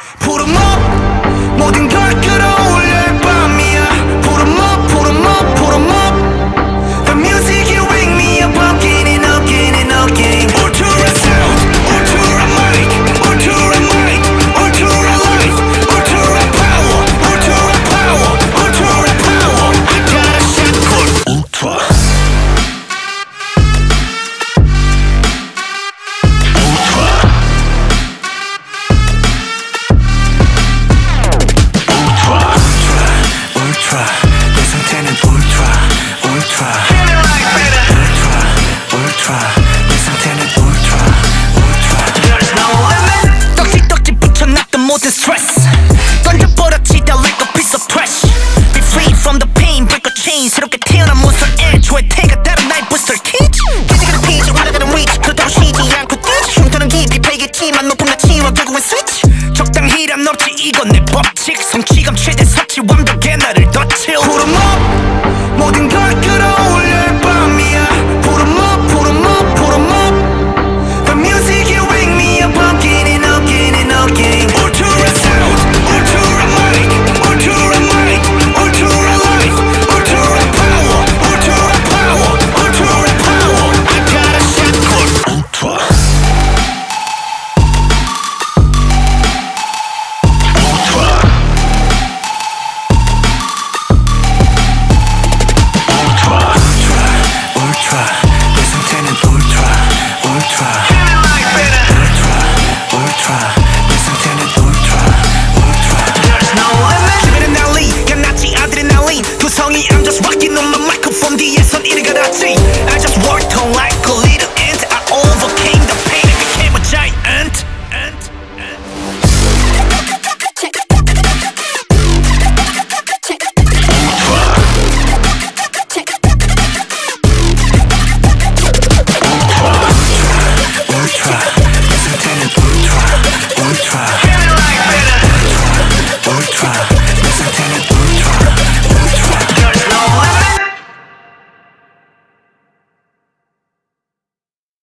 Put 'em up, 모든 걸 끌어올릴 밤이야. Put 'em up, put 'em up, put 'em up. The music you wake me up again and again and again. Ultra sound, ultra mic, ultra mic, ultra life, ultra power, ultra power, ultra power. I got a shot called Ultra. 내 상태는 ultra, ultra, ultra, ultra. 내 상태는 ultra, ultra. There's no limit. 떡지 붙여놨던 모든 stress 던져버렸지 다 like a piece of trash. Be free from the pain, break a chain. 새롭게 태어난 몬스터 애초에 태가 다른 나의 booster cage. 깨지가는 피지 올라가는 reach. 그렇다고 쉬지 않고 뛰지. 흉터는 깊이 패겠지만 높은 가치와 결국엔 switch. 적당히란 없지 이건 내 법칙. 성취감 최대 섭취 완벽해 나를 덧칠. Put 'em up, 모든 걸 끌어올